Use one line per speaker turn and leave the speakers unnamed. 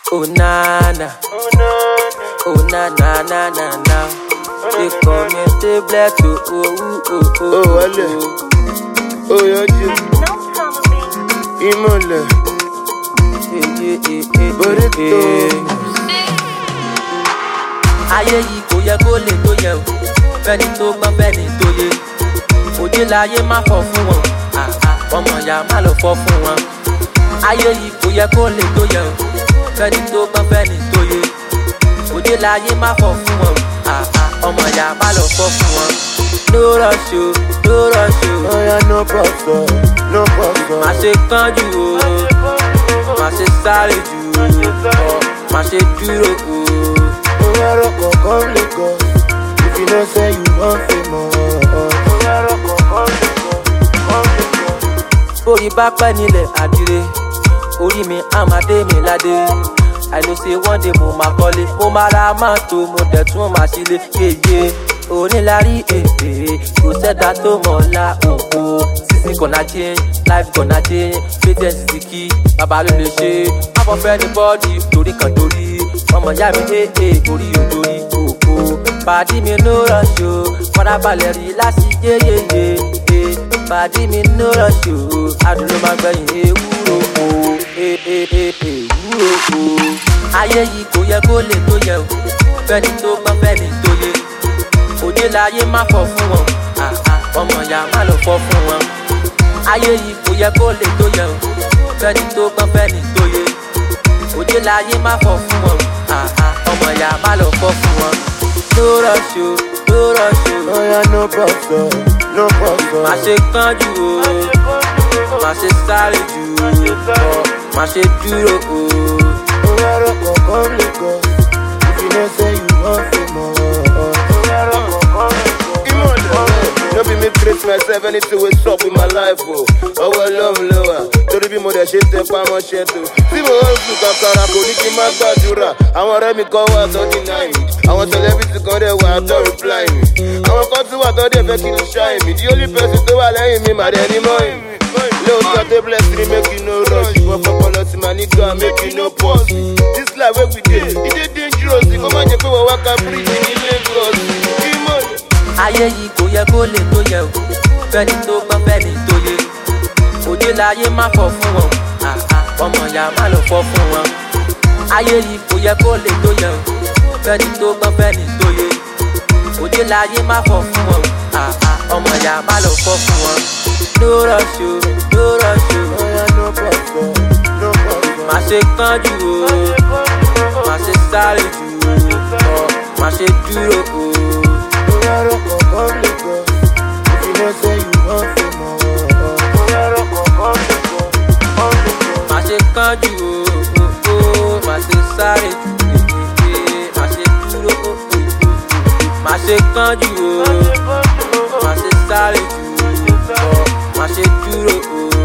Oh nana, oh na na na na na. They come and they bless you.
Wale. Oh yoji. Imole. Borito.
Ayé yìí kò yẹ kó lè tó yẹ o, fẹ́ni tó gbọ́n fẹ́ni tó yé. Òde láyé má fọ́ fún wọn, ọmọ ìyá má lọ fọ́ fún wọn. Ayé yìí kò yẹ kó lè tó yẹ o, fẹ́ni tó gbọ́n fẹ́ni tó yé. Òde láyé má fọ́ fún wọn, ọmọ ìyá má lọ fọ́ fún wọn. No rush o, no rush o.
Oh yeah, no problem, no problem.
Má ṣe kánjú o, má ṣe sáré jù o, má ṣe dúró o.
Come Lagos. If you know say you want famous.
Orí bá pẹ́ nílẹ̀ àdìrẹ, orí mi àmàdé mi ládé. I know say one day mo máa kọ́lé, mo máa ra mọ́tò, mo dẹ̀ tún máa ṣílé yéyé. Onílárí èdè, kò sẹ́dá tó mọ̀ ọ́lá òkú. Season gonna change, life gonna change, fitness is key, bàbá ló lè ṣe. Má fẹ́ ní bọ́ọ̀dì torí kan torí. Ọmọ ìyá mi orí òdòrí òkú. Pàdí mi no rush o, farabalẹ̀ rí láti yéyéyé. Pàdí mi no rush o, adùn ló máa gbẹ̀yìn ewúro o. Ewúro o. Ayé yìí kò yẹ kó lè tó yẹ o, fẹ́ni tó gbọ́n fẹ́ni tó yé. Òde láyé má fọ́ fún wọn, ọmọ ìyá má lọ fọ́ fún wọn. Ayé yìí kò yẹ kó lè tó yẹ o, fẹ́ni tó gbọ́n fẹ́ni tó yé. Òde láyé má fọ́ fún wọn, ọmọ ìyá má lọ fọ́ fún wọn. No rush o, no rush o.
Oh yeah, no problem, no problem.
Má ṣe kánjú o, má ṣe sáré jù o, má ṣe dúró o.
Come Lagos. If you know say you want famous. No be me trace myself, anything what's up with my life, oh. Oh well, love, lower. Torí bí mo dẹ̀ ṣe tẹ pamọ́ ṣe tó. Tí mo wọ́n sùn kàkàrà kò ní kí n má gbàdúrà. Àwọn ọ̀rẹ́ mi kan wà tó deny mi. Àwọn celebrity kan dẹ̀ wà tó reply mi. Àwọn kan tún wà tó dẹ̀ fẹ́ kí n shine mi. The only person tó wà lẹ́yìn mi màdé ní mọ́yìn mi. Lóòótọ́ tó bless me make you no rush. Ìwọ́n fọpọlọ sí ma nígbà make you no pause. This life wey we dey, e dey dangerous. Kó má jẹ́ pé wọ́n wá ká bíríjì ní Lagos.
Ayé yìí kò yẹ kó lè tó yẹ o, fẹ́ni tó gbọ́n fẹ́ni tó yé. Òde láyé má fọ́ fún wọn, ọmọ ìyá má lọ fọ́ fún wọn. Ayé yìí kò yẹ kó lè tó yẹ o, fẹ́ni tó gbọ́n fẹ́ni tó yé. Òde láyé má fọ́ fún wọn, ọmọ ìyá má lọ fọ́ fún wọn. No rush o, no rush o.
Oh yeah, no problem, no problem.
Má ṣe kánjú o, má ṣe sáré jù o, má ṣe dúró o.
Come Lagos. If you know say you want famous.
Má ṣe kánjú o, má ṣe sáré jù o, má ṣe dúró o. Má ṣe kánjú o, má ṣe sáré jù o, má ṣe dúró o.